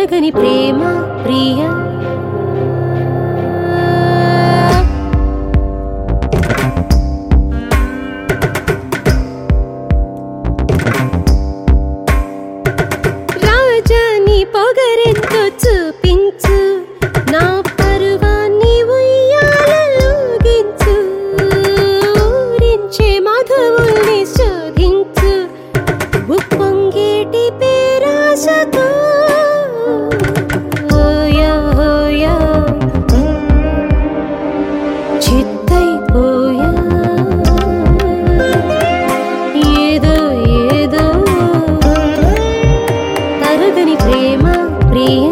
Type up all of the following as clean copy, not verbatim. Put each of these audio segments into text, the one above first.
తరగని ప్రేమ ప్రియా రాజాని పొగరెంతో చూపించు నా పరువాన్ని ఉయ్యాలలోగించు ఊరించే మధువుల్ని శోధించు ఉప్పొంగేటి పేరాశతో చిత్తైపోయా ఏదో ఏదో తరగని ప్రేమ ప్రియా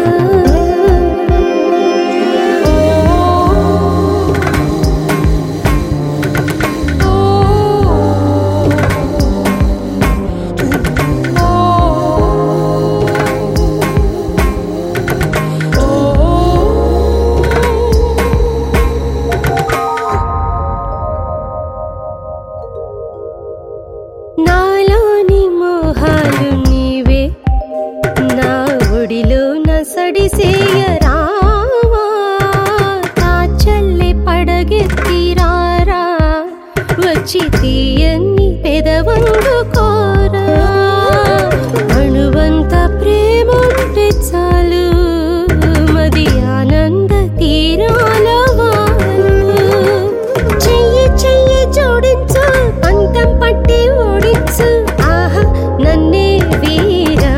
నాలోని మోహాలు నీవే నా ఒడిలో నసడిసేయరావా తాచల్లే పడగెత్తిరారా వచ్చి తీయన్ని పెదవందుకోరా అణువంత ప్రేమంటే చాలు మది ఆనంద తీరాల వాలు చెయ్యి చెయ్యి జోడించు పంతం పట్టి ఓడించు ఆహా నన్నే వీరా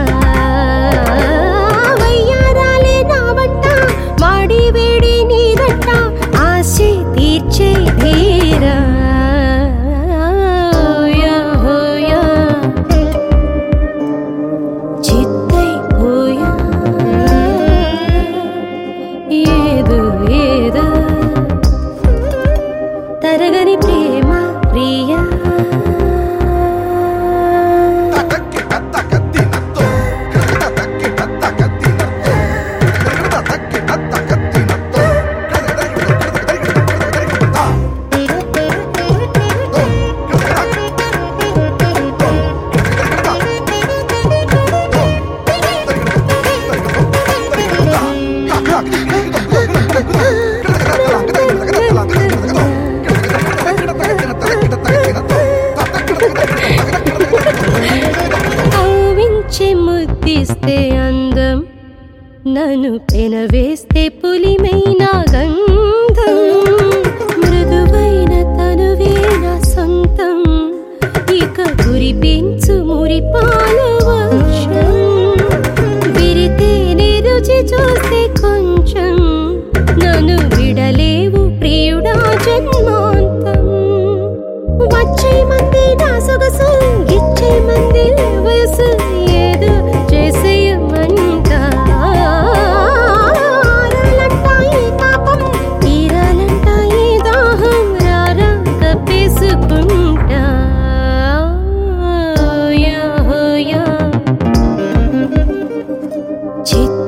వయ్యారాలే నా వంట వాడి వేడి నీదంట ఆశే తీర్చే ధీరా చిత్తైపోయా ఏదో ఏదో తరగని ప్రేమ ప్రియా కవ్వించి ముద్దిస్తే అందం నన్ను పెనవేస్తే పులిమైన గంధం మృదువైన తనువే నా సొంతం ఇక కురిపించు మురిపాల వర్షం విరితేనే రుచి చూస్తే కొంచెం నన్ను విడలేవు ప్రియుడా జన్మాంతం వచ్చే మంది నా సొగసు ఇచ్చే మంది వయసు ఏదో చేసేయమంట ఆరాలంట ఈ తాపం తీరాలంట ఈ దాహం రారా కప్పేసుకుంటా చిత్త